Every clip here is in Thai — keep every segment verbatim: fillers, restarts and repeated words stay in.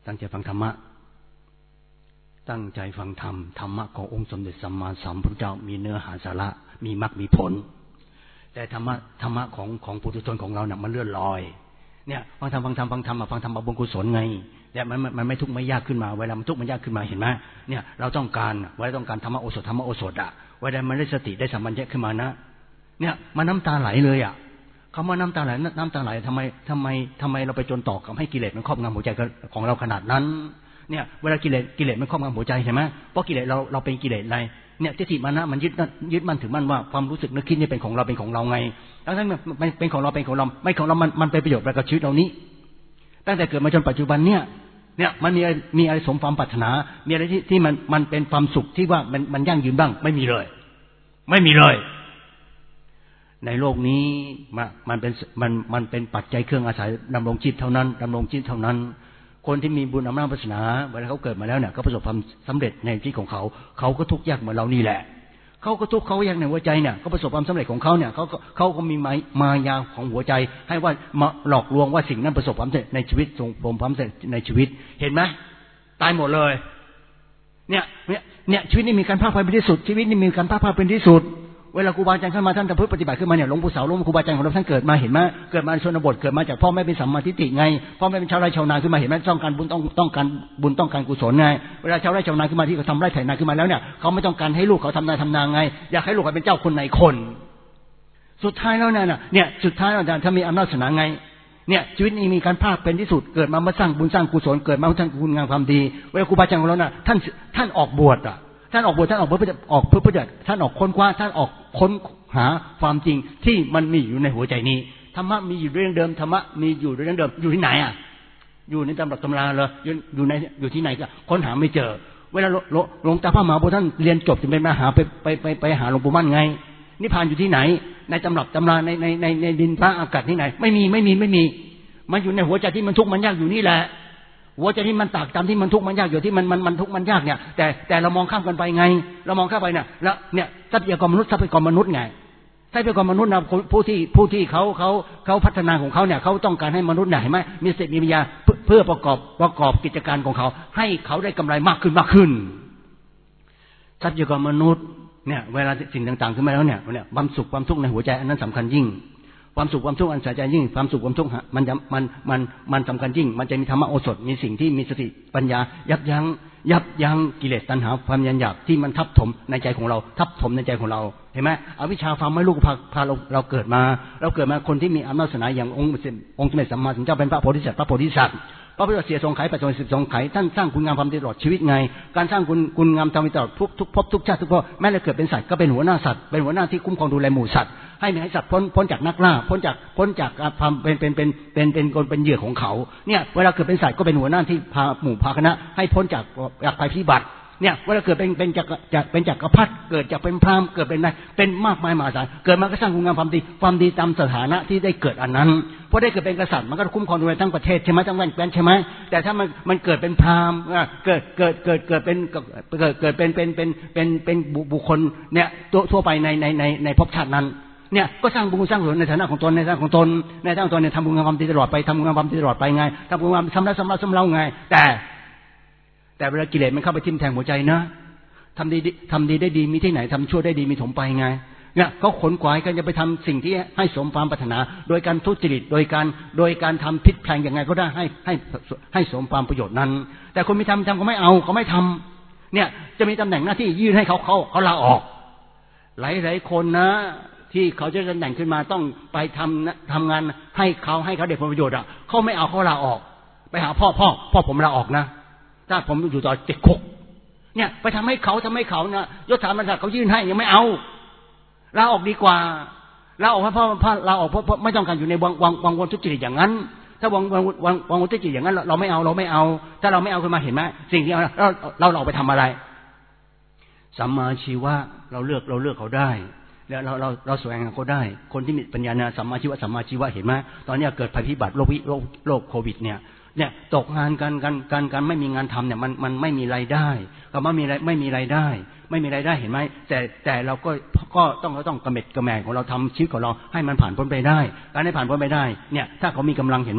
ตั้งใจฟังธรรมะตั้งใจฟังธรรมธรรมะขององค์สมเด็จสัมมาสัมพุทธเจ้ามีเนื้อหาสาระมีมรรคมีผลแต่ธรรมะธรรมะของของปุถุชนของเราเนี่ยมันเลื่อนลอยเนี่ยฟังธรรมฟังธรรมฟังธรรมฟังธรรมบุญกุศลไงแต่มันมันไม่ทุกข์ไม่ยากขึ้นมาเวลามันทุกข์มันยากขึ้นมาเห็นไหมเนี่ยเราต้องการเวลาต้องการธรรมะโอสถธรรมะโอสถอ่ะเวลามันได้สติได้สัมปชัญญะขึ้นมานะเนี่ยมันน้ำตาไหลเลยอ่ะคำว่าน้ำตาไหลน้ำตาไหลทำไมทำไมทำไมเราไปจนต่อกับให้กิเลสมันครอบงำหัวใจของเราขนาดนั้นเนี่ยเวลากิเลสกิเลสมันครอบงำหัวใจเห็นไหมเพราะกิเลสเราเราเป็นกิเลสอะไรเนี่ยทิฏฐิมานะมันยึดยึดมั่นถือมั่นว่าความรู้สึกนึกคิดนี่เป็นของเราเป็นของเราไงแล้วทั้งมันเป็นของเราเป็นของเราไม่ของเรามันมันเป็นประโยชน์อะไรกับชีวิตเรานี้ตั้งแต่เกิดมาจนปัจจุบันเนี่ยเนี่ยมันมีมีอะไรสมความปรารถนามีอะไรที่ที่มันมันเป็นความสุขที่ว่ามันมันยั่งยืนบ้างไม่มีเลยไม่มีเลยในโลกนี้มันเป็นมันมันเป็นปัจจัยเครื่องอาศัยดำรงชีพเท่านั้นดำรงชีพเท่านั้นคนที่มีบุญอำนาจวาสนาเวลาเขาเกิดมาแล้วเนี่ยเขาประสบความสำเร็จในชีวิตของเขาเขาก็ทุกข์ยากเหมือนเรานี่แหละเขาก็ทุกข์เขายากในหัวใจเนี่ยเขาประสบความสำเร็จของเขาเนี่ยเขาก็เขาก็มีมายาของหัวใจให้ว่ามาหลอกลวงว่าสิ่งนั้นประสบความสำเร็จในชีวิตส่งผลความสำเร็จในชีวิตเห็นไหมตายหมดเลยเนี่ยเนี่ยเนี่ยชีวิตนี่มีการภาคเป็นที่สุดชีวิตนี่มีการภาคเป็นที่สุดเวลาครูบาอาจารย์ขึ้นมาท่านจะพึ่งปฏิบัติขึ้นมาเนี่ยหลวงปู่เสาหลวงครูบาอาจารย์ของเราท่านเกิดมาเห็นไหมเกิดมาในชนบทเกิดมาจากพ่อแม่เป็นสัมมาทิฏฐิไงพ่อแม่เป็นชาวไร่ชาวนาขึ้นมาเห็นไหมต้องการบุญต้องต้องการบุญต้องการกุศลไงเวลาชาวไร่ชาวนาขึ้นมาที่เขาทำไร่ไถนาขึ้นมาแล้วเนี่ยเขาไม่ต้องการให้ลูกเขาทำนาทำนาไงอยากให้ลูกเขาเป็นเจ้าคนในคนสุดท้ายแล้วเนี่ยเนี่ยสุดท้ายแล้วถ้ามีอำนาจศาสนาไงเนี่ยชีวิตนี้มีการภาคเป็นที่สุดเกิดมาเมื่อสร้างบุญสร้างกุศลเกิดมาเพื่อสร้างคุณงามความดีเวลาครูบาอาจารย์ของเราเนี่ยท่านท่านออกบวชอ่ะท่านออกบวชท่านออกเพื่อออกเพื่อเพื่อท่านออกค้นคว้าท่านออกค้นหาความจริงที่มันมีอยู่ในหัวใจนี้ธรรมะมีอยู่เรื่องเดิมธรรมะมีอยู่เรื่องเดิมอยู่ที่ไหนอ่ะอยู่ในตำรับตำราเลยอยู่ในอยู่ที่ไหนก็ค้นหาไม่เจอเวลาหลวงตาพระมหาบัวท่านเรียนจบจึงเป็นมาหาไปไปไปไปหาหลวงปู่มั่นไงนิพพานอยู่ที่ไหนในตำรับตำราในในในในดินฟ้าอากาศที่ไหนไม่มีไม่มีไม่มีมันอยู่ในหัวใจที่มันทุกข์มันยากอยู่นี่แหละหัวใจที่มันตากตามที่มันทุกข์มันยากอยู่ที่มันมันมันทุกข์มันยากเนี่ยแต่แต่เรามองข้ามกันไปไงเรามองข้ามไปเนี่ยแล้วเนี่ยทรัพยากรมนุษย์ทรัพยากรมนุษย์ไงทรัพยากรมนุษย์นะผู้ที่ผู้ที่เขาเขาเขาพัฒนาของเขาเนี่ยเขาต้องการให้มนุษย์เนี่ยเห็นไหมมีสติมีปัญญาเพื่อประกอบประกอบกิจการของเขาให้เขาได้กำไรมากขึ้นมากขึ้นทรัพยากรมนุษย์เนี่ยเวลาสิ่งต่างๆขึ้นมาแล้วเนี่ยเนี่ยความสุขความทุกข์ในหัวใจอันนั้นสำคัญยิ่งความสุขความทุกข์อันใส่ใจยิ่งความสุขความทุกข์มันจะมันมันมันสำคัญยิ่งมันจะมีธรรมะโอสถมีสิ่งที่มีสติปัญญายับยั้งยับยั้งกิเลสตัณหาความยันหยาบที่มันทับถมในใจของเราทับถมในใจของเราเห็นไหมอวิชชาความไม่รู้พาพาเราเราเกิดมาเราเกิดมาคนที่มีอำนาจศาสนาอย่างองค์องค์สมเด็จสัมมาสัมพุทธเจ้าเป็นพระโพธิสัตว์พระโพธิสัตว์พระพุทธเสียทรงไขปัจจุบันสิบทรงไขท่านสร้างคุณงามความดีตลอดชีวิตไงการสร้างคุณคุณงามทำไปตลอดทุกทุกภพทุกชาติทุกภพแม้เราเกิดเป็นสัตว์ก็เป็นหัวหน้าสัตว์เป็นหัวหน้าที่คุ้มครองดูแลหมู่สัตว์ให้ให้สัตว์พ้นพ้นจากนักล่าพ้นจากพ้นจากความเป็นเป็นเป็นเป็นเป็นคนเป็นเหยื่อของเขาเนี่ยเวลาเกิดเป็นสัตว์ก็เป็นหัวหน้าที่พาหมู่พาคณะให้พ้นจากจากภัยพิบัติเนี่ยเวลาเกิดเป็นเป็นจากจากเป็นจักรพรรดิเกิดจากเป็นพราหมณ์เกิดเป็นนายเป็นมากมายมหาศาลเกิดมาก็สร้างคุณงามความดีความดีตามสถานะที่ได้เกิดอันนั้นเพราะได้เกิดเป็นกษัตริย์มันก็คุ้มครองดูแลทั้งประเทศใช่ไหมทั้งแว่นแคว้นใช่ไหมแต่ถ้ามันมันเกิดเป็นพราหมณ์เกิดเกิดเกิดเกิดเป็นเกิดเกิดเป็นเป็นเป็นเป็นเป็นบุคคลเนี่ยทั่วไปในในในในภพชาตินั้นเนี่ยก็สร้างบุญสร้างกุศลในฐานะของตนในฐานะของตนในฐานะของตนเนี่ยทำบุญงามความดีตลอดไปทำบุญงามความดีตลอดไปไงทำบุญงามซ้ำแล้วซ้ำแล้วซ้ำเล่าไงแต่แต่เวลากิเลสมันเข้าไปทิ่มแทงหัวใจนะทำดีทำดีได้ดีมีที่ไหนทำชั่วได้ดีมีถมไปไงเนี่ยเขาขนขวายกันจะไปทำสิ่งที่ให้สมความปรารถนาโดยการทุจริตโดยการโดยการทำผิดแผลงยังไงก็ได้ให้ให้ให้สมความประโยชน์นั้นแต่คนไม่ทำทำก็ไม่เอาเขาไม่ทำเนี่ยจะมีตำแหน่งหน้าที่ยื่นให้เขาเขาเขาลาออกหลายหลายคนนะที่เขาจะตำแหน่งขึ้นมาต้องไปทำทำงานให้เขาให้เขาได้ผลประโยชน์อ่ะเขาไม่เอาเขาลาออกไปหาพ่อพ่อพ่อผมลาออกนะถ้าผมอยู่ต่อติดคุกเนี่ยไปทำให้เขาทำให้เขานะยศถาบรรดาเขายื่นให้ยังไม่เอาลาออกดีกว่าลาออกเพราะเพราะลาออกเพราะไม่ต้องการอยู่ในวังวังวังวนทุจริตอย่างนั้นถ้าวังวังวังวังวนทุจริตอย่างนั้นเราไม่เอาเราไม่เอาถ้าเราไม่เอาขึ้นมาเห็นไหมสิ่งที่เราเราเราเราไปทำอะไรสัมมาชีวะเราเลือกเราเลือกเขาได้แล้วเราเราเราแสวงหาเขาได้คนที่มีปัญญาเนี่ยสัมมาชีวะสัมมาชีวะเห็นไหมตอนนี้เกิดภัยพิบัติโรคโรคโรคโควิดเนี่ยเนี่ยตกงานกันกันกันกันไม่มีงานทำเนี่ยมันมันไม่มีรายได้ก็ไม่มีไม่มีรายได้ไม่มีรายได้เห็นไหมแต่แต่เราก็ก็ต้องเราต้องกระเม็ดกระแหม่ของเราทำชีวิตของเราให้มันผ่านพ้นไปได้การให้ผ่านพ้นไปได้เนี่ยถ้าเขามีกำลังเห็นไหม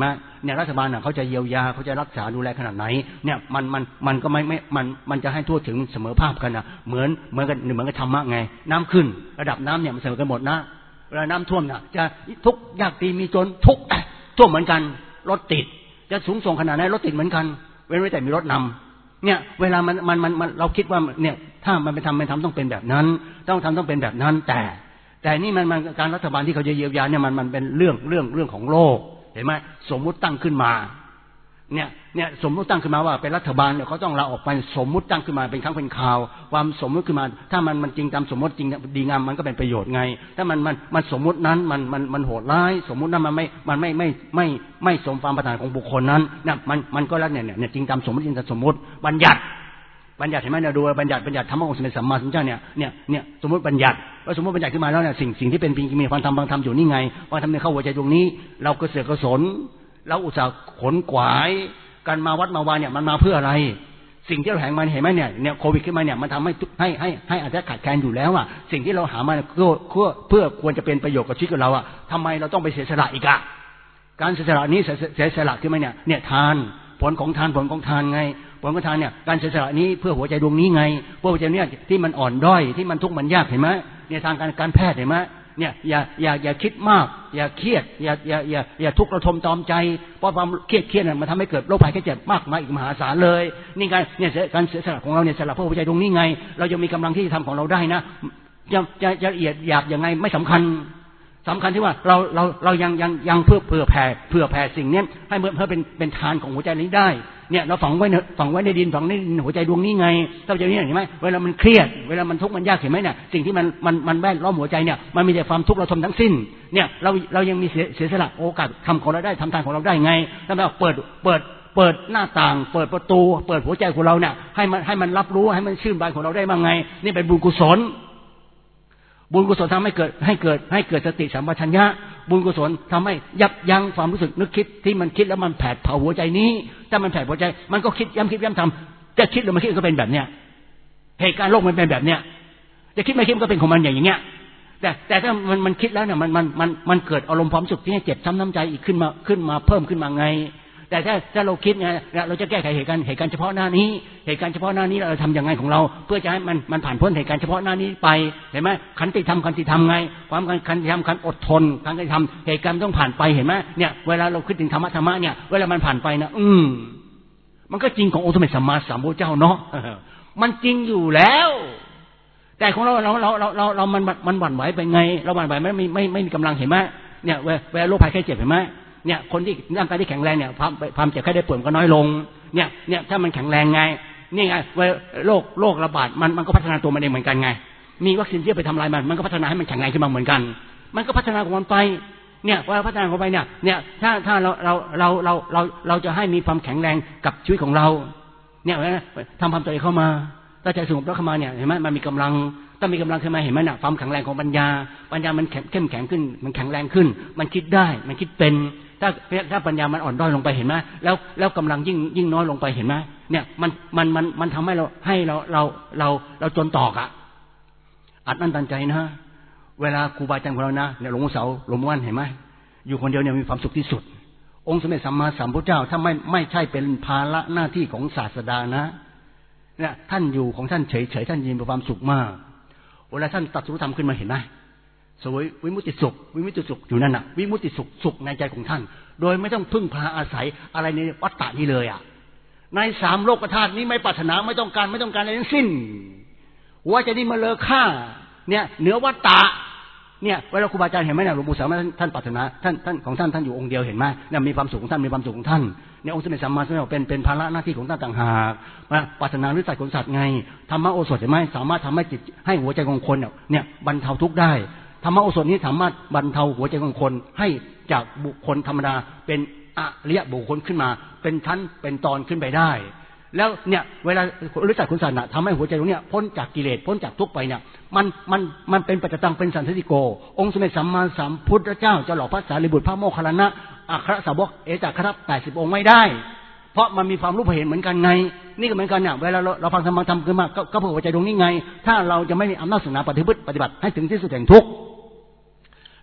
เนี่ยรัฐบาลน่ะเขาจะเยียวยาเขาจะรักษาดูแลขนาดไหนเนี่ยมันมันมันก็ไม่ไม่มันมันจะให้ทั่วถึงเสมอภาคกันนะเหมือนเหมือนกันเหมือนกับธรรมะไงน้ำขึ้นระดับน้ำเนี่ยมันเสมอกันหมดนะเวลาน้ำท่วมน่ะจะทุกยากดีมีจนทุกท่วมเหมือนกันรถติดจะสูงส่งขนาดไหนรถติดเหมือนกันเว้นไว้แต่มีรถนำเนี่ยเวลามันมันมันเราคิดว่าเนี่ยถ้ามันไปทำมันทำต้องเป็นแบบนั้นต้องทำต้องเป็นแบบนั้นแต่แต่นี่มันมันการรัฐบาลที่เขาจะเยียวยาเนี่ยมันมันเป็นเรื่องเรื่องเรื่องของโลกเห็นไหมสมมุติตั้งขึ้นมาเนี่ยเนี่ยสมมุติตั้งขึ้นมาว่าเป็นรัฐบาลเนี่ยเขาต้องลาออกไปสมมุติตั้งขึ้นมาเป็นครั้งเป็นคราวความสมมุติขึ้นมาถ้ามันมันจริงตามสมมติจริงดีงามมันก็เป็นประโยชน์ไงถ้ามันมันมันสมมุตินั้นมันมันมันโหดร้ายสมมุตินั้นมันไม่มันไม่ไม่ไม่ไม่สมความปรารถนาของบุคคลนั้นเนี่ยมันมันก็แล้วเนี่ยเนี่ยจริงตามสมมติจริงตามสมมติบัญญัติบัญญัติเห็นไหมเนี่ยดูบัญญัติบัญญัติธรรมะองค์สมเด็จสัมมาสัมพุทธเจ้าเนี่ยเนี่ยเนี่ยสมมติบัญญัติว่าสมมติบัญญัติขึ้นมาแล้วเนี่ยสิ่งสิ่งที่เป็นจริงมีความธรรมบางธรรมอยู่นี่ไงบางธรรมในเข้าหัวใจดวงนี้เราก็เสือกกระสนเราอุตส่าห์ขนขวายการมาวัดมาวาเนี่ยมันมาเพื่ออะไรสิ่งที่เราแหงมันเห็นไหมเนี่ยเนี่ยโควิดขึ้นมาเนี่ยมันทำให้ให้ให้ให้อาจจะขาดแคลนอยู่แล้วอ่ะสิ่งที่เราหามาเพื่อเพื่อเพื่อควรจะเป็นประโยชน์กับชีวิตของเราอ่ะทำไมเราต้องไปเสียสละอีกอ่ะการเสียสละนี้เสียสละขึ้นมาเนี่ยเนี่ยทานผลของทานผลของทานไงผลของทานเนี่ยการเสียสละนี้เพื่อหัวใจดวงนี้ไงเพื่อหัวใจเนี่ยที่มันอ่อนด้อยที่มันทุกข์มันยากเห็นไหมเนี่ยทางการการแพทย์เห็นไหมเนี่ยอย่าอย่าอย่าคิดมากอย่าเครียดอย่าอย่าอย่าอย่าทุกข์ระทมตอมใจเพราะความเครียดเครียดเนี่ยมันทำให้เกิดโรคภัยไข้เจ็บมากมายอีกมหาศาลเลยนี่การเนี่ยการเสียสละของเราเนี่ยสละเพื่อหัวใจดวงนี้ไงเราจะมีกำลังที่จะทำของเราได้นะจะจะจะละเอียดหยาบยังไงไม่สำคัญสำคัญที่ว่าเราเราเรายังยังยังเพื่อเผื่อแผ่เผื่อแผ่สิ่งนี้ให้เพื่อเป็นเป็นทานของหัวใจนี้ได้เนี่ยเราฝังไว้ฝังไว้ในดินฝังในหัวใจดวงนี้ไงถ้าใจนี้เห็นไหมเวลามันเครียดเวลามันทุกข์มันยากเห็นไหมเนี่ยสิ่งที่มันมันมันแวดล้อมหัวใจเนี่ยมันมีแต่ความทุกข์ระทมทั้งสิ้นเนี่ยเราเรายังมีเสียเสียสละโอกาสทำของเราได้ทำทานของเราได้ไงถ้าเราเปิดเปิดเปิดหน้าต่างเปิดประตูเปิดหัวใจของเราเนี่ยให้มันให้มันรับรู้ให้มันชื่นบานของเราได้บ้างไงนี่เป็นบุญกุศลบุญกุศลทำให้เกิดให้เกิดให้เกิดสติสัมปชัญญะบุญกุศลทำให้ยับยั้งความรู้สึกนึกคิดที่มันคิดแล้วมันแผดเผาหัวใจนี้ถ้ามันแผดหัวใจมันก็คิดย้ำคิดย้ำทำจะคิดหรือไม่คิดก็เป็นแบบเนี้ยเหตุการณ์โลกมันเป็นแบบเนี้ยจะคิดไม่คิดก็เป็นของมันอย่างเงี้ยแต่แต่ถ้ามันมันคิดแล้วเนี่ยมันมันมันมันเกิดอารมณ์ความสุขที่ให้เจ็บช้ำน้ำใจอีกขึ้นมาขึ้นมาเพิ่มขึ้นมาไงแต่ถ้าถ้าเราคิดไงเราจะแก้ไขเหตุการณ์เหตุการณ์เฉพาะหน้านี้เหตุการณ์เฉพาะหน้านี้เราทำยังไงของเราเพื่อจะให้มันมันผ่านพ้นเหตุการณ์เฉพาะหน้านี้ไปเห็นไหมขันติธรรมขันติธรรมไงความขันติธรรมขันอดทนขันติธรรมเหตุการณ์ต้องผ่านไปเห็นไหมเนี่ยเวลาเราคิดถึงธรรมะธรรมะเนี่ยเวลามันผ่านไปนะอืมมันก็จริงขององค์สมเด็จสัมมาสัมพุทธเจ้าเนาะมันจริงอยู่แล้วแต่ของเราเราเราเราเราเรามันมันหวั่นไหวไปไงเราหวั่นไหวไม่ไม่ไม่ไม่มีกำลังเห็นไหมเนี่ยเวลาโรคภัยไข้เจ็บเห็นไหมเนี่ยคนที่ร่างกายที่แข็งแรงเนี่ยความความเจ็บไข้ได้ป่วยก็น้อยลงเนี่ยเนี่ยถ้ามันแข็งแรงไงนี่ไงเวลาโรคโรคระบาดมันมันก็พัฒนาตัวมันเองเหมือนกันไงมีวัคซีนที่ไปทำลายมันมันก็พัฒนาให้มันแข็งแรงขึ้นมาเหมือนกันมันก็พัฒนาของมันไปเนี่ยเวลาพัฒนาของไปเนี่ยเนี่ยถ้าถ้าเราเราเราเราเราเราจะให้มีความแข็งแรงกับชีวิตของเราเนี่ยทำความใจเข้ามาถ้าใจสงบแล้วเข้ามาเนี่ยเห็นไหมมันมีกำลังต้องมีกำลังขึ้นมาเห็นไหมเนี่ยความแข็งแรงของปัญญาปัญญามันเข้มแข็งขึ้นมันแข็งแรงขึ้นมันคิดได้มันคิดเป็นถ้าถ้าปัญญามันอ่อนด้อยลงไปเห็นไหมแล้วแล้วกำลังยิ่งยิ่งน้อยลงไปเห็นไหมเนี่ยมันมันมันมันทำให้เราให้เราเราเราเราจนตอกอ่ะอัดนั่นตันใจนะเวลาครูบาอาจารย์ของเรานะเนี่ยหลวงปู่เสาหลวงปู่มั่นเห็นไหมอยู่คนเดียวเนี่ยมีความสุขที่สุดองค์สมเด็จสัมมาสัมพุทธเจ้าถ้าไม่ไม่ใช่เป็นภาระหน้าที่ของศาสดานะเนี่ยท่านอยู่ของท่านเฉยเฉยท่านยินมีความสุขมากเวลาท่านตรัสรู้ธรรมขึ้นมาเห็นไหมสวยวิมุตติสุขวิมุตติสุขอยู่นั่นน่ะวิมุตติสุขสุขในใจของท่านโดยไม่ต้องพึ่งพาอาศัยอะไรในวัฏฏะนี้เลยอ่ะในสามโลกธาตุนี้ไม่ปรารถนาไม่ต้องการไม่ต้องการอะไรทั้งสิ้นหัวใจนี้มาเลอค่าเนี่ยเหนือวัฏฏะเนี่ยเวลาครูบาอาจารย์เห็นไหมเนี่ยหลวงปู่สามท่านปรารถนาท่านท่านของท่านท่านอยู่องค์เดียวเห็นไหมเนี่ยมีความสุขของท่านมีความสุขของท่านเนี่ยองค์สมเด็จสัมมาสัมพุทธเจ้าเป็นเป็นภาระหน้าที่ของท่านต่างหากว่าปรารถนาหรือสัตว์ของสัตว์ไงธรรมโอสถเห็นไหมสามารถทำให้จิตให้หัวใจของคนเนี่ยบรรเทาทุกข์ได้ธรรมโอสถนี้สามารถบรรเทาหัวใจของคนให้จากบุคคลธรรมดาเป็นอริยบุคคลขึ้นมาเป็นชั้นเป็นตอนขึ้นไปได้แล้วเนี่ยเวลารู้จักคุณสันนะทำให้หัวใจตรงเนี้ยพ้นจากกิเลสพ้นจากทุกข์ไปเนี่ยมันมันมันเป็นปัจจตังเป็นสันติโกองค์สมเด็จสัมมาสัมพุทธเจ้าจะหล่อพระสารีบุตรพระโมคคัลลานะอัครสาวกเอจักรแปดสิบองค์ไม่ได้เพราะมันมีความรู้เห็นเหมือนกันไงนี่ก็เหมือนกันเนี่ยเวลาเราเราฟังธรรมะธรรมขึ้นมาก็เพื่อหัวใจตรงนี้ไงถ้าเราจะไม่มีอำนาจศาสนาปฏิบัติปฏิบัติให้ถึงที่สุดแห่งทุกข์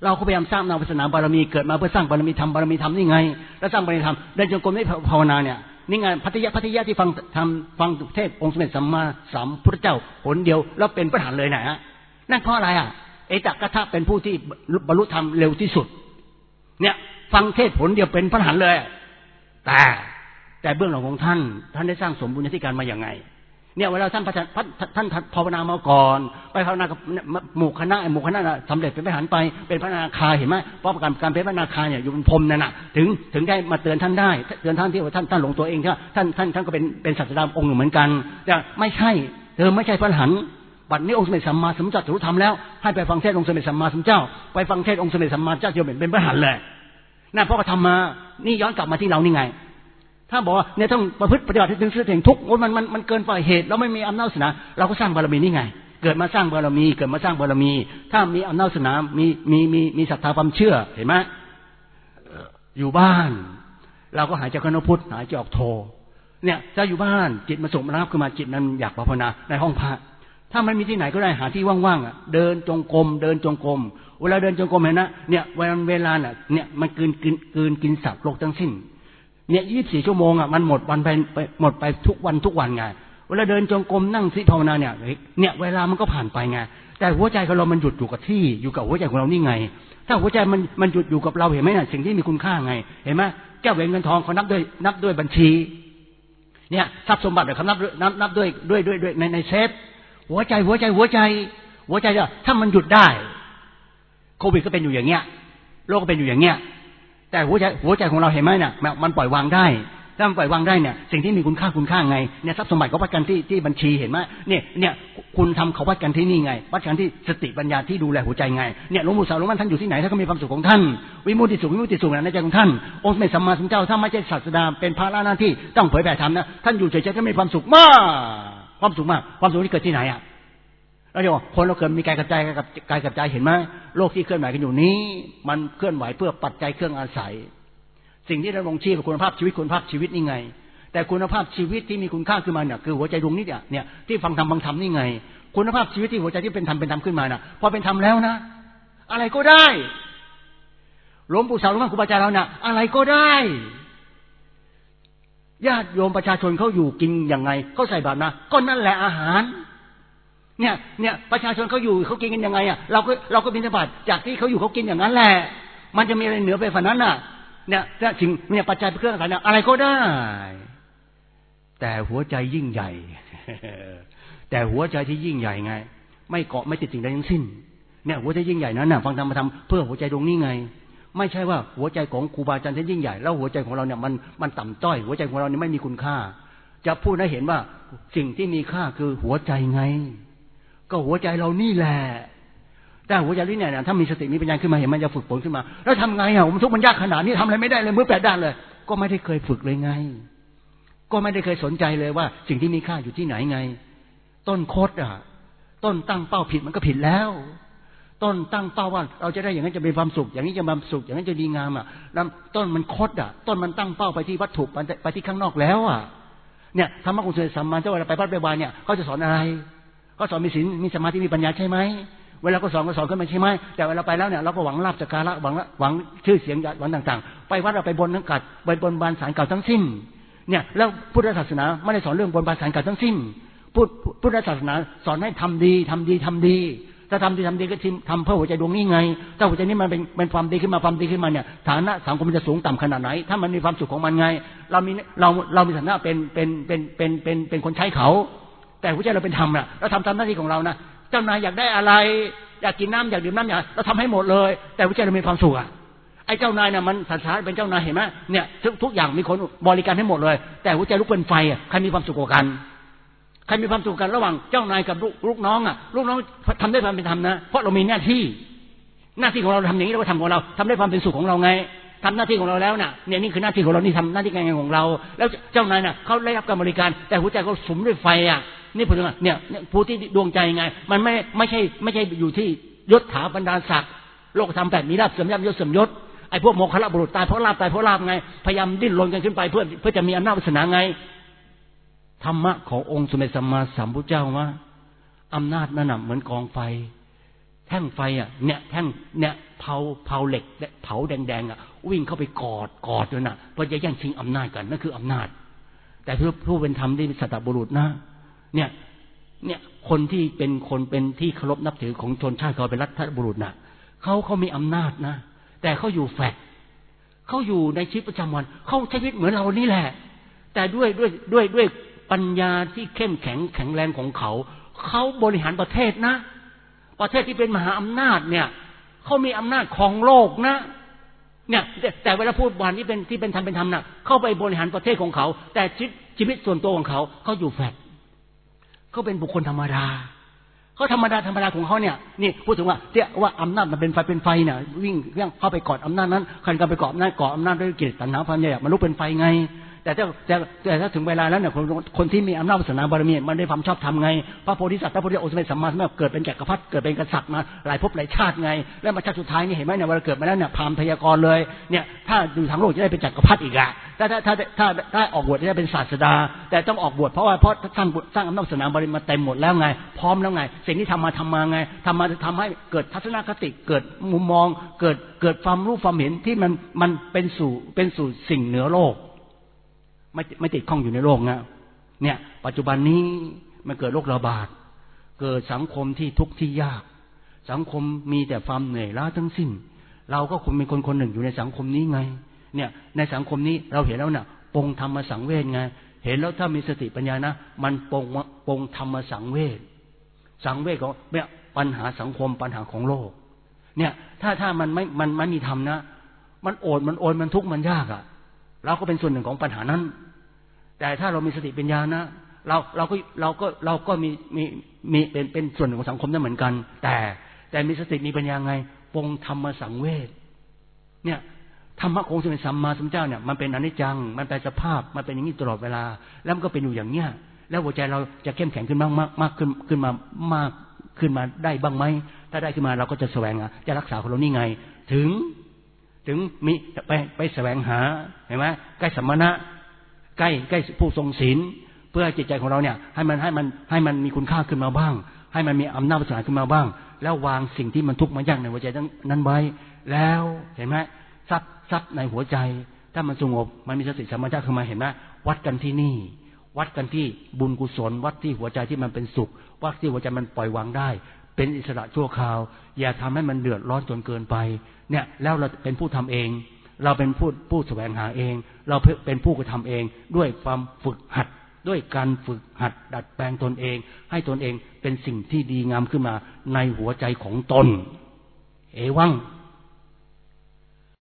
เราก็พยายามสร้างนามวาสนาบารมีเกิดมาเพื่อสร้างบารมีธรรมบารมีธรรมนี่ไงแล้วสร้างบารมีธรรมเดินจงกรมได้ภาวนาเนี่ยนี่ไงพัทยาพัทยาที่ฟังทำฟังเทศองค์สมเด็จสัมมาสัมพุทธเจ้าหนเดียวแล้วเป็นพระอรหันต์เลยนะฮะนั่นเพราะอะไรอ่ะเอตกะทะเป็นผู้ที่บรรลุธรรมเร็วที่สุดเนี่ยฟังเทศผลเดียวเป็นพระอรหันต์เลยแต่แต่เบื้องหลังของท่านท่านได้สร้างสมบุญญาธิการมาอย่างไงเนี่ยเวลาท่านท่านภาวนามาก่อนไปภาวนากับหมู่คณะหมู่คณะสำเร็จเป็นพระอรหันต์ไปเป็นพระอนาคาเห็นไหมเพราะการการเป็นพระอนาคาเนี่ยอยู่บนพรมนั่นน่ะถึงถึงได้มาเตือนท่านได้เตือนท่านที่ว่าท่านท่านหลงตัวเองใช่ไหมท่านท่านท่านก็เป็นเป็นศาสดาองค์หนึ่งเหมือนกันแต่ไม่ใช่เธอไม่ใช่พระอรหันต์บัดนี้องค์สมเด็จสัมมาสัมพุทธเจ้ารู้ธรรมแล้วให้ไปฟังเทศองค์สมเด็จสัมมาสัมพุทธเจ้าไปฟังเทศองค์สมเด็จสัมมาสัมพุทธเจ้าจะเป็นพระอรหันต์เลยนั่นเพราะเขาทำมานี่ย้อนกลับมาที่เรานี่ไงถ้าบอกว่าเนี่ยต้องประพฤติปฏิบัติให้ถึงถึงทุกข์มันมันมันเกินฝ่ายเหตุแล้วไม่มีอำนาจศาสนาเราก็สร้างบารมีนี่ไงเกิดมาสร้างบารมีเกิดมาสร้างบารมีถ้ามีอำนาจศาสนามีมีมีมีศรัทธาความเชื่อเห็นไหมอยู่บ้านเราก็หายใจเข้าพุทธหายใจออกโทเนี่ยถ้าอยู่บ้านจิตมาส่งมารับขึ้นมาจิตนั้นอยากภาวนาในห้องพระถ้ามันมีที่ไหนก็ได้หาที่ว่างๆอ่ะเดินจงกรมเดินจงกรมเวลาเดินจงกรมเห็นนะเนี่ยเวลาเวลาน่ะเนี่ยมันกินกินกินกินสัตว์โลกทั้งสิ้นเนี่ยยี่สิบสี่ชั่วโมงอ่ะมันหมดวันไปหมดไปทุกวันทุกวันไงเวลาเดินจงกรมนั่งสิภาวนาเนี่ยเนี่ยเวลามันก็ผ่านไปไงแต่หัวใจของเรามันหยุดอยู่กับที่อยู่กับหัวใจของเรานี่ไงถ้าหัวใจมันมันหยุดอยู่กับเราเห็นไหมน่ะสิ่งที่มีคุณค่าไงเห็นไหมแก้วแหวนเงินทองเขานับด้วยนับด้วยบัญชีเนี่ยทรัพย์สมบัติเขานับนับนับด้วยด้วยด้วยด้วยในในเซฟหัวใจหัวใจหัวใจหัวใจเนี่ยถ้ามันหยุดได้โควิดก็เป็นอยู่อย่างเงี้ยโลกก็เป็นอยู่อย่างเงี้ยแต่หัวใจหัวใจของเราเห็นไหมเนี่ยมันปล่อยวางได้ถ้ามันปล่อยวางได้เนี่ยสิ่งที่มีคุณค่าคุณค่าไงเนี่ยทรัพย์สมบัติเขาวัดกันที่ที่บัญชีเห็นไหมเนี่ยเนี่ยคุณทำเขาวัดกันที่นี่ไงวัดกันที่สติปัญญาที่ดูแลหัวใจไงเนี่ยหลวงปู่สาวหลวงพ่อท่านอยู่ที่ไหนท่านก็มีความสุขของท่านวิมุตติสุขวิมุตติสุขในใจของท่านองค์สมเด็จสัมมาสัมพุทธเจ้าถ้าไม่ใช่ศาสดาเป็นภาระหน้าที่ต้องเผยแผ่ธรรมนะท่านอยู่เฉยๆท่านมีความสุขมากความสุขมากความสุขที่เกิดที่ไหนอ่ะแล้วเดี๋ยวคนเราเกิดมีกายกับใจกับกายกับใจเห็นไหมโลกที่เคลื่อนไหวกันอยู่นี้มันเคลื่อนไหวเพื่อปัจจัยเครื่องอาศัยสิ่งที่เราลงชีพคุณภาพชีวิตคุณภาพชีวิตนี่ไงแต่คุณภาพชีวิตที่มีคุณค่าขึ้นมาเนี่ยคือหัวใจดวงนี้เนี่ยเนี่ยที่ฟังธรรมฟังธรรมนี่ไงคุณภาพชีวิตที่หัวใจที่เป็นธรรมเป็นธรรมขึ้นมาน่ะพอเป็นธรรมแล้วนะอะไรก็ได้หลวงปู่สาวหลวงพ่อครูบาอาจารย์เราเนี่ยอะไรก็ได้ญาติโยมประชาชนเขาอยู่กินยังไงเขาใส่บาตรนะก็นั่นแหละอาหารเนี่ยเนี่ยประชาชนเขาอยู่เขากินกันยังไงอ่ะเราก็เราก็บิณฑบาตจากที่เขาอยู่เขากินอย่างนั้นแหละมันจะมีอะไรเหนือไปกว่านั้นน่ะเนี่ยถ้าสิ่งเนี่ยปัจจัยเครื่องอาศัยเนี่ยอะไรก็ได้แต่หัวใจยิ่งใหญ่ แต่หัวใจที่ยิ่งใหญ่ไงไม่เกาะไม่ติดสิ่งใดทั้งสิ้นเนี่ยหัวใจยิ่งใหญ่นั้นน่ะฟังธรรมมาทำเพื่อหัวใจดวงนี้ไงไม่ใช่ว่าหัวใจของครูบาอาจารย์ที่ยิ่งใหญ่แล้วหัวใจของเราเนี่ยมันมันต่ำต้อยหัวใจของเราเนี่ยไม่มีคุณค่าจะพูดให้เห็นว่าสิ่งที่มีค่าคือหัวใจไงก็หัวใจเรานี่แหละแต่หัวใจนี่เนี่ยถ้ามีสติมีปัญญาขึ้นมาเห็นมันจะฝึกฝนขึ้นมาแล้วทำไงอ่ะผมทุกข์มันยากขนาดนี้ทำอะไรไม่ได้เลยมือแปดด้านเลยก็ไม่ได้เคยฝึกเลยไงก็ไม่ได้เคยสนใจเลยว่าสิ่งที่มีค่าอยู่ที่ไหนไงต้นโคตรอ่ะต้นตั้งเป้าผิดมันก็ผิดแล้วต้นตั้งเป้าว่าเราจะได้อย่างนั้นจะมีความสุขอย่างนี้จะมีความสุขอย่างนั้นจะดีงามอ่ะแล้วต้นมันโคตรอ่ะต้นมันตั้งเป้าไปที่วัตถุไปที่ข้างนอกแล้วอ่ะเนี่ยธรรมะของสมเด็จสัมมาสัมพุทธเจ้าเวลาไปวัดไปวานเนี่ยเขาจะสอนอะไรเขาสอนมีศีลมีสมาธิมีปัญญาใช่ไหมเวลาก็สอนก็สอนขึ้นมาใช่ไหมแต่เวลาไปแล้วเนี่ยเราก็หวังลาภสักการะหวังหวังชื่อเสียงหวังต่างๆไปวัดเราไปบนทั้งกัดไปบนบานสารเก่าทั้งสิ้นเนี่ยแล้วพุทธศาสนาไม่ได้สอนเรื่องบนบานสารเก่าทั้งสิ้นพุทธพุทธศาสนาสอนให้ทำดีทำดีทำดีถ้าทำดีทำดีก็ทำเพื่อหัวใจดวงนี้ไงถ้าหัวใจนี้มันเป็นเป็นความดีขึ้นมาความดีขึ้นมาเนี่ยฐานะสังคมมันจะสูงต่ำขนาดไหนถ้ามันมีความสุขของมันไงเรามีเราเรามีฐานะเป็นเป็นเป็นเป็นเป็นเป็นคนใช้เขาแต่หัวใจเราเป็นธรรมน่ะเราทำตามหน้าที่ของเรานะเจ้านายอยากได้อะไรอยากกินน้ำอยากดื่มน้ำอยากเราทำให้หมดเลยแต่หัวใจเรามีความสุขอ่ะไอ้เจ้านายน่ะมันสัญชาตเป็นเจ้านายเห็นไหมเนี่ยทุกทุกอย่างมีคนบริการให้หมดเลยแต่หัวใจลุกเป็นไฟอ่ะใครมีความสุขกว่ากันใครมีความสุขกันระหว่างเจ้านายกับลูกน้องอ่ะลูกน้องทำได้ความเป็นธรรมนะเพราะเรามีหน้าที่หน้าที่ของเราทำอย่างนี้เราก็ทำของเราทำได้ความเป็นสุขของเราไงทำหน้าที่ของเราแล้วน่ะเนี่ยนี่คือหน้าที่ของเรานี่ทำหน้าที่การงานของเราแล้วเจ้านายน่ะเขาได้รับการบริการแต่หัวใจเขาสุมด้วยไฟอ่ะนี่พูดถึงเนี่ยผู้ที่ดวงใจไงมันไม่ไม่ใช่ไม่ใช่อยู่ที่ยศถาบรรดาศักดิ์โลกธรรมแปดมีลาภเสื่อมยศยศเสื่อมยศไอ้พวกโมฆะบุรุษตายเพราะลาภตายเพราะลาภไงพยายามดิ้นรนกันขึ้นไปเพื่อเพื่อจะมีอำนาจวาสนาไงธรรมะขององค์สมเด็จสัมมาสัมพุทธเจ้าว่าอำนาจนั่นน่ะเหมือนกองไฟแท่งไฟอ่ะเนี่ยแท่งเนี่ยเผาเผาเหล็กเผาแดงๆอ่ะวิ่งเข้าไปกอดกอดด้วยน่ะเพื่อจะแย่งชิงอำนาจกันนั่นคืออำนาจแต่ผู้ผู้เป็นธรรมที่สัตบุรุษนะเนี่ยเนี่ยคนที่เป็นคนเป็นที่เคารพนับถือของชนชาติเขาเป็นรัฐบุรุษน่ะเขาเขามีอำนาจนะแต่เขาอยู่แฟกเขาอยู่ในชีวิตประจำวันเขาใช้ชีวิตเหมือนเรานี่แหละแต่ด้วยด้วยด้วยด้วยปัญญาที่เข้มแข็งแข็งแรงของเขาเขาบริหารประเทศนะประเทศที่เป็นมหาอำนาจเนี่ยเขามีอำนาจของโลกนะเนี่ยแต่เวลาพูดวันที่เป็นที่เป็นธรรมเป็นธรรมน่ะเข้าไปบริหารประเทศของเขาแต่ชีวิตชีวิตส่วนตัวของเขาเขาอยู่แฟกเขาเป็นบุคคลธรรมดาเขาธรรมดาธรรมดาของเขาเนี่ยนี่พูดถึงว่าเรียกว่าอำนาจมันเป็นไฟเป็นไฟเนี่ยวิ่งเรื่องเข้าไปกอดอำนาจนั้นใครก็ไปกอดอำนาจกอดอำนาจด้วยกิเลสตัณหาความอยากมันลุกเป็นไฟไงแต่ถ้าแต่แต่ถ้าถึงเวลาแล้วเนี่ยคนคนที่มีอำนาจวาสนาบารมีมันได้ความชอบทำไงพระโพธิสัตว์พระพุทธองค์สมัยสัมมาสัมพุทธเกิดเป็นจักรพรรดิเกิดเป็นกษัตริย์มาหลายภพหลายชาติไงแล้วมาชาติสุดท้ายนี่เห็นไหมเนี่ยเวลาเกิดมาแล้วเนี่ยพามพยากรณ์เลยเนี่ยถ้าอยู่ทางโลกจะได้เป็นจักรพรรดิอีกอะถ้าถ้าถ้าถ้าถ้าออกบวชจะได้เป็นศาสดาแต่ต้องออกบวชเพราะว่าเพราะสร้างสร้างอำนาจวาสนาบารมีมาเต็มหมดแล้วไงพร้อมแล้วไงสิ่งที่ทำมาทำมาไงทำมาทำให้เกิดทัศนคติเกิดมุมมองเกิดเกิดความรู้ความเห็นที่มันมันเป็นสู่เป็นสู่สิ่งเหนือโลกไม่ไม่ติดข้องอยู่ในโลกนะเนี่ยปัจจุบันนี้มันเกิดโรคระบาดเกิดสังคมที่ทุกข์ที่ยากสังคมมีแต่ความเหนื่อยล้าทั้งสิ้นเราก็คงเป็นคนคนหนึ่งอยู่ในสังคมนี้ไงเนี่ยในสังคมนี้เราเห็นแล้วเนี่ยปรงธรรมสังเวชไงเห็นแล้วถ้ามีสติปัญญานะมันปรงปรงธรรมสังเวชสังเวชของเนี่ยปัญหาสังคมปัญหาของโลกเนี่ยถ้าถ้ามันไม่มันไม่มีธรรมนะมันโอดมันโอยมันทุกข์มันยากอ่ะเราก็เป็นส่วนหนึ่งของปัญหานั้นแต่ถ้าเรามีสติปัญญานะเราเราก็เราก็เราก็มีมีมีเป็นเป็นส่วนหนึ่งของสังคมนั้นเหมือนกันแต่แต่มีสติมีปัญญาไงปรงธรรมสังเวชเนี่ยธรรมะของสมเด็จสัมมาสัมพุทธเจ้าเนี่ยมันเป็นอนิจจังมันเป็นสภาพมันเป็นอย่างนี้ตลอดเวลาแล้วมันก็เป็นอยู่อย่างเนี้ยแล้วหัวใจเราจะเข้มแข็งขึ้นมากมากมากขึ้นขึ้นมามากขึ้นมาได้บ้างไหมถ้าได้ขึ้นมาเราก็จะแสวงหาจะรักษาของเรานี่ไงถึงถึงมีไปไปแสวงหาเห็นไหมใกล้สมณะใกล้ใกล้ผู้ทรงศีลเพื่อจิตใจของเราเนี่ยให้มันให้มันให้มันมีคุณค่าขึ้นมาบ้างให้มันมีอำนาจวาสนาขึ้นมาบ้างแล้ววางสิ่งที่มันทุกข์มายากในหัวใจนั้นไว้แล้วเห็นไหมซับซับในหัวใจถ้ามันสงบมันมีสติสัมปชัญญะขึ้นมาเห็นไหมวัดกันที่นี่วัดกันที่บุญกุศลวัดที่หัวใจที่มันเป็นสุขวัดที่หัวใจมันปล่อยวางได้เป็นอิสระชั่วคราวอย่าทำให้มันเดือดร้อนจนเกินไปเนี่ยแล้วเราเป็นผู้ทำเองเราเป็นผู้ผู้แสวงหาเองเราเป็นผู้กระทำเองด้วยความฝึกหัดด้วยการฝึกหัดดัดแปลงตนเองให้ตนเองเป็นสิ่งที่ดีงามขึ้นมาในหัวใจของตนเอวัง